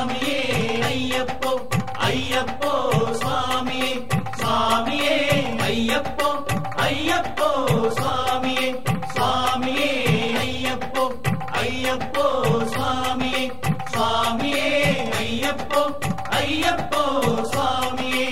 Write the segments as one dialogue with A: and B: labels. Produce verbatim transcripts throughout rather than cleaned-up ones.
A: சுவாமியே ஐயப்போ ஐயப்போ சுவாமியே சுவாமியே ஐயப்போ ஐயப்போ சுவாமியே சுவாமியே ஐயப்போ ஐயப்போ சுவாமியே சுவாமியே ஐயப்போ ஐயப்போ சுவாமியே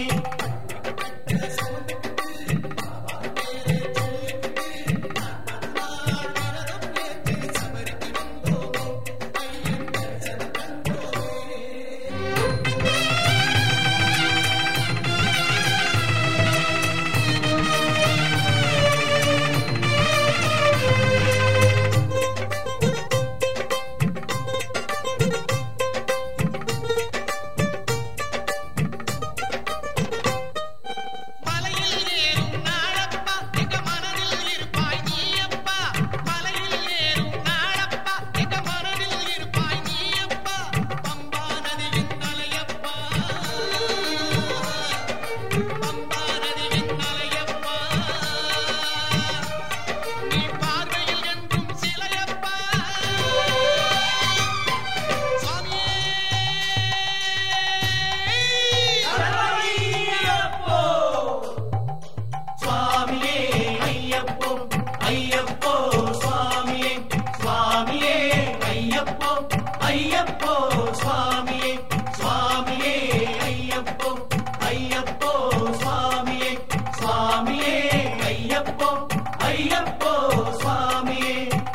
A: ஐயப்போ சுவாமியே சுவாமியே ஐயப்போ ஐயப்போ சுவாமியே சுவாமியே ஐயப்போ ஐயப்போ சுவாமியே சுவாமியே ஐயப்போ ஐயப்போ சுவாமியே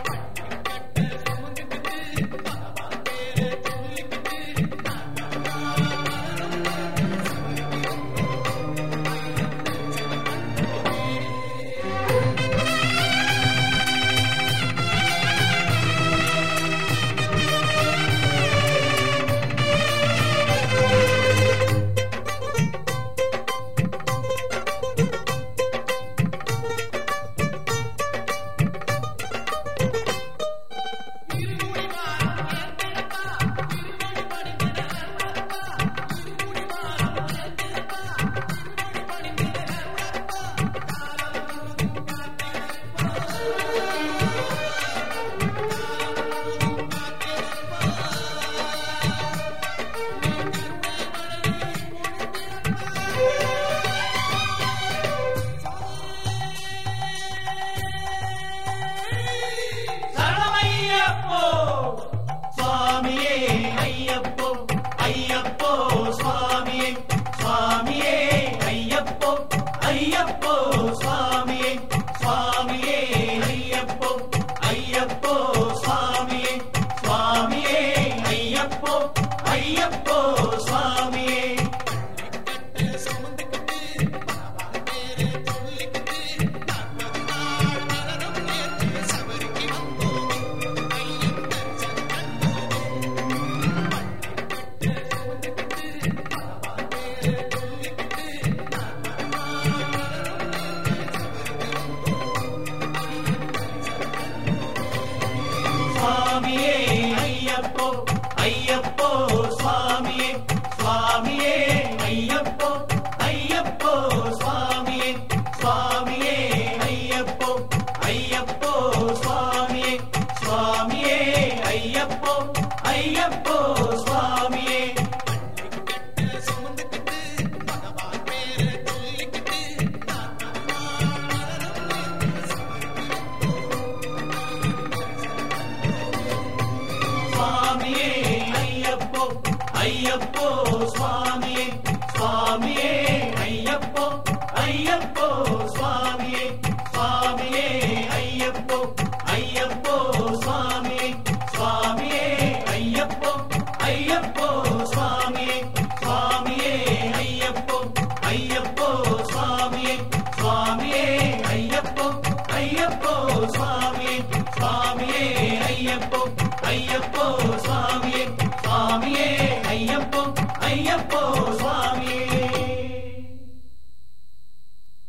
A: சுவாமியே ஐயப்போ ஐயப்போ சுவாமியே சுவாமியே ஐயப்போ ஐயப்போ சுவாமியே சுவாமியே ஐயப்போ ஐயப்போ சுவாமியே சுவாமியே ஐயப்போ ஐயப்போ சுவாமியே சுவாமியே ஐயப்போ ஐயப்போ சுவாமியே சுவாமியே ஐயப்போ ஐயப்போ சுவாமியே சுவாமியே ஐயப்போ ஐயப்போ சுவாமியே சுவாமியே ஐயப்போ ஐயப்போ சுவாமியே சுவாமியே ஐயப்போ ஐயப்போ சுவாமியே சுவாமியே ஐயப்போ ஐயப்போ சுவாமியே சுவாமியே ஐயப்போ ஐயப்போ சுவாமியே சுவாமியே ஐயப்போ ஐயப்போ சுவாமியே சுவாமியே ஐயப்போ ஐயப்போ சுவாமியே சுவாமியே ஐயப்போ ஐயப்போ சுவாமியே சுவாமியே ஐயப்போ ஐயப்போ சுவாமியே சுவாமியே ஐயப்போ ஐயப்போ